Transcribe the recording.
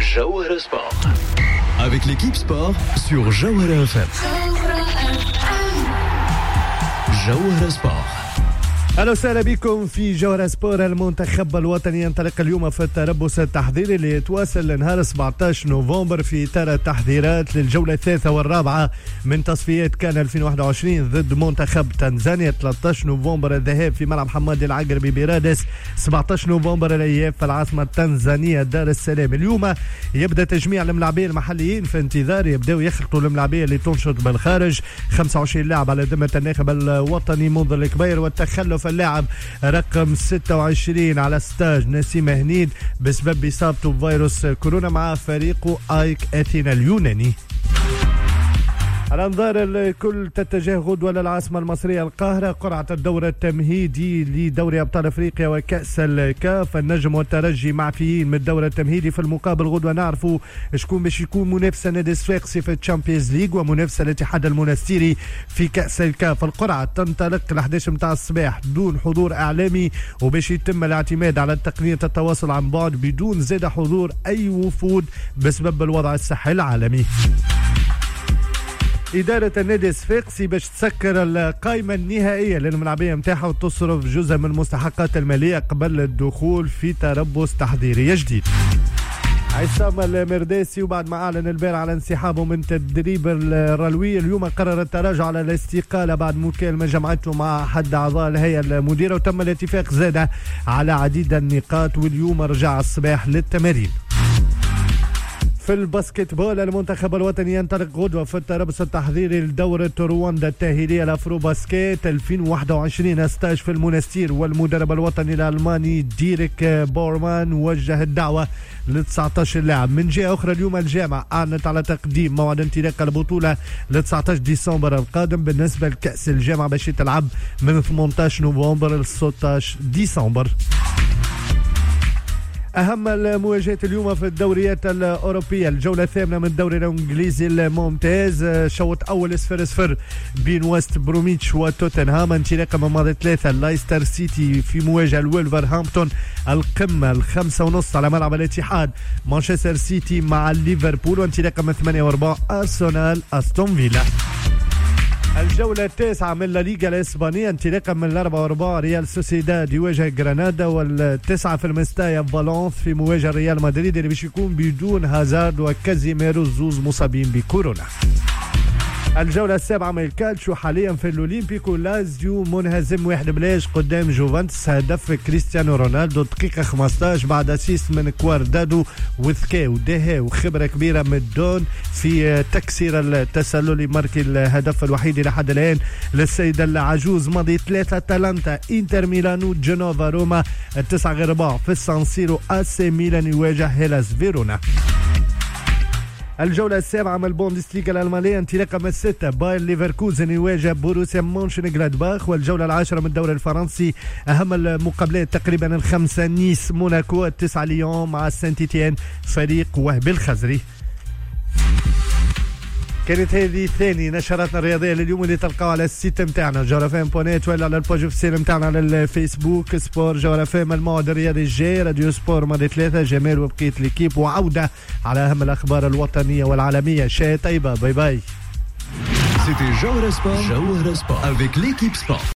Jawahara Sport. Avec l'équipe sport sur Jawahara FM. Jawahara Sport. أهلا وسهلا بكم في جوهرة سبور. المنتخب الوطني ينطلق اليوم في التربص التحضيري اللي يتواصل لنهار 17 نوفمبر في إطار التحضيرات للجولة الثالثة والرابعة من تصفيات كان 2021 ضد منتخب تنزانيا. 13 نوفمبر الذهاب في ملعب حمادي العقربي برادس، 17 نوفمبر الإياب في العاصمة التنزانية دار السلام. اليوم يبدأ تجميع الملاعبين المحليين في انتظار يبدأوا يخلطوا الملاعبين اللي تنشط بالخارج. 25 لاعب على ذمة الناخب الوطني منذ الكبير، والتخلف اللاعب رقم 26 على ستاج نسيم هنيد بسبب إصابته بفيروس كورونا مع فريقه آيك أثينا اليوناني. الأنظار الكل تتجه غدوة للعاصمة المصرية القاهرة. قرعة الدور التمهيدي لدوري أبطال أفريقيا وكأس الكاف. النجم والترجي معفيين من الدور التمهيدي. في المقابل غدوة نعرفوا شكون باش يكون منافسة نادي الصفاقسي في الشامبيونز ليج ومنافسة الاتحاد المنستيري في كأس الكاف. القرعة تنطلق ل 11 متاع الصباح دون حضور إعلامي، وباش يتم الاعتماد على تقنية التواصل عن بعد بدون زاد حضور أي وفود بسبب الوضع الصحي العالمي. إدارة النادي الصفاقسي باش تسكر القائمة النهائية للملاعبية متاعها وتصرف جزء من المستحقات المالية قبل الدخول في تربص تحضيري جديد. عصام المرداسي وبعد ما أعلن البارح على انسحابه من تدريب الرلوي، اليوم قرر التراجع على الاستقالة بعد مكالمة جمعته مع أحد أعضاء الهيئة المديرة، وتم الاتفاق زادة على عديد النقاط، واليوم رجع الصباح للتمارين. في الباسكتبول المنتخب الوطني ينطلق غدوة في التربص التحضيري لدورة رواندا التأهيلية الأفرو باسكيت 2021 ستاج في المنستير، والمدرب الوطني الألماني ديريك بورمان وجه الدعوة ل 19 لاعب. من جهة أخرى اليوم الجامعة أعلنت على تقديم موعد انطلاق البطولة ل 19 ديسمبر القادم. بالنسبة لكأس الجامعة باش يتلعب من 18 نوفمبر ل 16 ديسمبر. أهم المواجهات اليوم في الدوريات الأوروبية. الجولة الثامنة من الدوري الإنجليزي الممتاز، شوط أول 0-0 بين وست بروميتش وتوتنهام. انطلاقا من ماضي 3 لايستر سيتي في مواجهة الولفرهامبتون. القمة 5:30 على ملعب الاتحاد مانشستر سيتي مع ليفربول. وانطلاقا من 8:04 أرسنال أستون فيلا. الجولة التاسعة من لا ليغا الإسبانية، انطلاقا من 4:04 ريال سوسيداد يواجه غرناطة، والتسعة في المستايا فالنس في مواجهة ريال مدريد اللي باش يكون بدون هازارد وكازيميرو زوز مصابين بكورونا. الجولة السابعة من الكالتشو حاليا في الأولمبيكو لازيو منهزم 1-0 قدام جوفنتوس. هدف كريستيانو رونالدو دقيقة 15 بعد أسيست من كواردادو وذكاء ودهاء وخبرة كبيرة من دون في تكسير التسلل. ماركي الهدف الوحيد لحد الآن للسيدة العجوز. ماضي 3 أتلانتا إنتر ميلانو جنوفا روما. 9:04 في السانسيرو AC ميلان يواجه هيلاس فيرونا. الجولة السابعة من البوندسليغا الألمانية، انطلاقا من 6 باير ليفركوزن يواجه بوروسيا مونشنغلادباخ. والجولة العاشرة من الدوري الفرنسي، أهم المقابلات تقريبا الخمسة، نيس موناكو. 9 ليون مع سانتيتيان فريق وهب الخزري. كانت هذه ثاني نشراتنا الرياضية لليوم اللي تلقاو على السيت متاعنا جورافام.net ولا على الباج اوفيسيال متاعنا على الفيسبوك سبور جورافام. الموعد الرياضي الجاي راديو سبور ماضي 3 جمال وبقية الكيب، وعودة على أهم الأخبار الوطنية والعالمية. شاي طيبة، باي باي. C'était Jawahara Sport avec l'équipe sport.